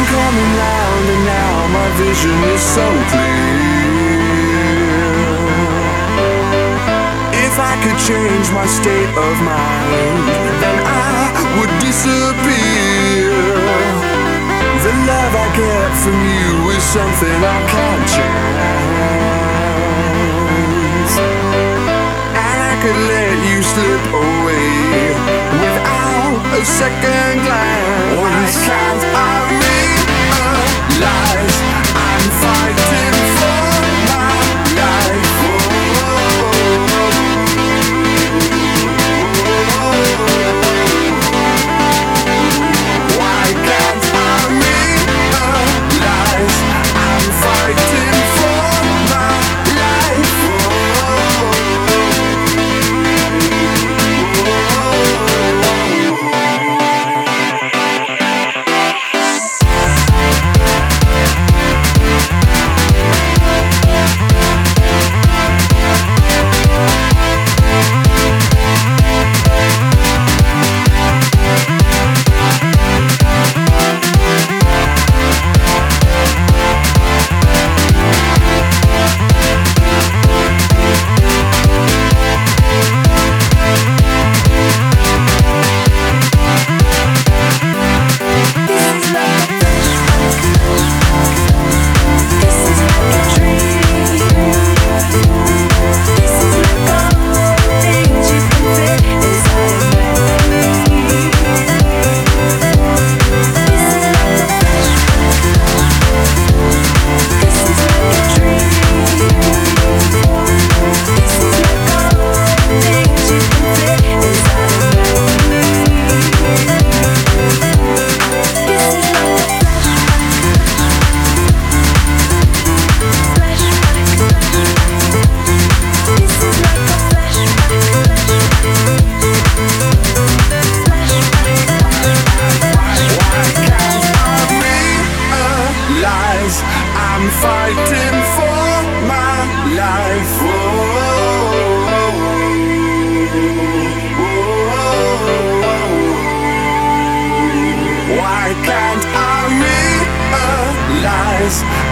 coming round and now my vision is so clear. If I could change my state of mind, then I would disappear. The love I get from you is something I can't change, and I could let you slip away without a second glance. Why can't I realize I'm fighting for my life? Why can't I realize I'm fighting for my life? I'm fighting for my life. Why can't I realize